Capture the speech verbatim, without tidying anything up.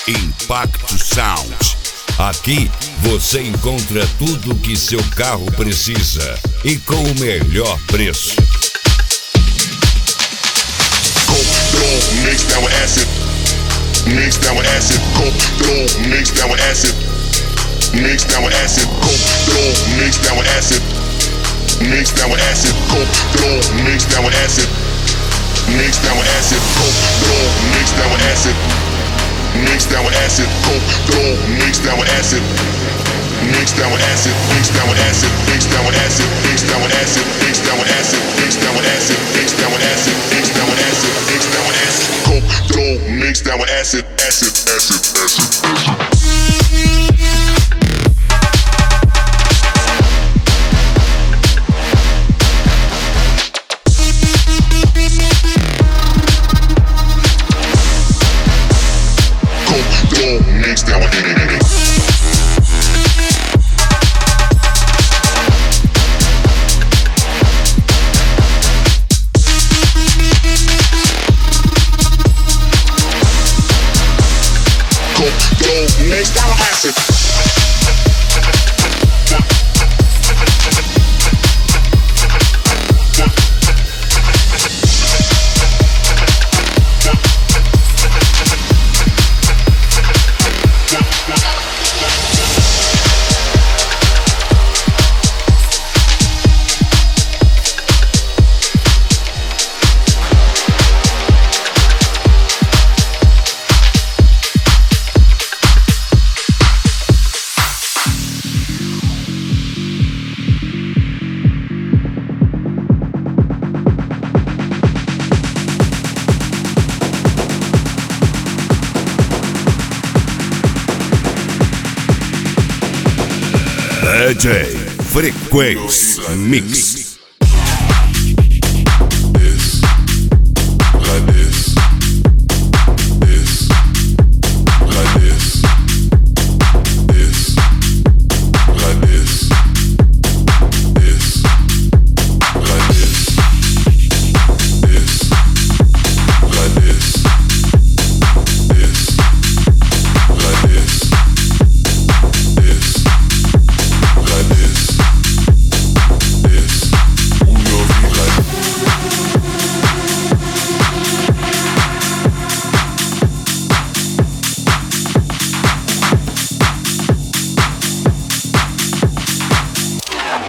Impacto Sound. Aqui você encontra tudo o que seu carro precisa e com o melhor preço. Mix down with acid, mix down with acid, coke, throw, mix down with acid, mix down with acid, coke, throw, mix down with acid, mix down with acid, coke, throw, mix down with acid, mix down with acid, coke, throw, mix down with acid, mix down with acid, coke, throw, mix down with acid, mix down with acid, mix down with acid, mix down with acid, mix down with acid, mix down with acid, mix down with acid, mix down with acid, mix down with acid, mix down with acid, coke, throw, mix down with acid, acid, acid, acid, acid. Mix down with it. Coke, throw, mix down with acid. D J Frequência Mix.